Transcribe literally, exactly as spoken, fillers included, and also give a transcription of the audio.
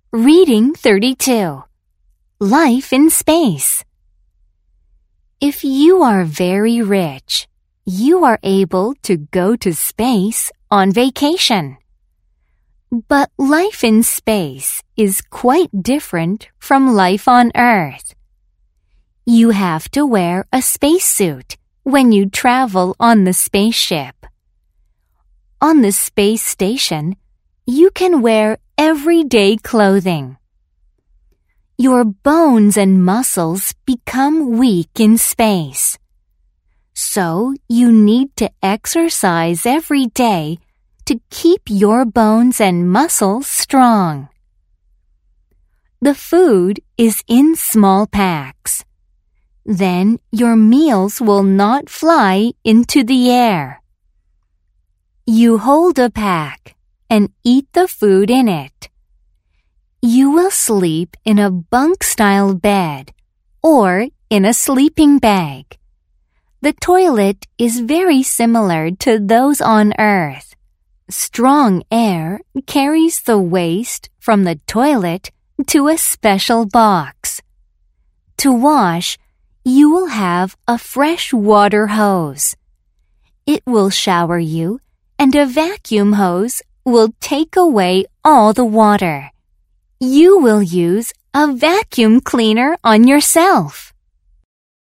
Reading thirty-two. Life in Space. If you are very rich, you are able to go to space on vacation. But life in space is quite different from life on Earth. You have to wear a spacesuit when you travel on the spaceship. On the space station, you can wear everyday clothing. Your bones and muscles become weak in space. So you need to exercise every day to keep your bones and muscles strong. The food is in small packs. Then your meals will not fly into the air. You hold a pack and eat the food in it. You will sleep in a bunk-style bed or in a sleeping bag. The toilet is very similar to those on Earth. Strong air carries the waste from the toilet to a special box. To wash, you will have a fresh water hose. It will shower you, and a vacuum hose will take away all the water. You will use a vacuum cleaner on yourself.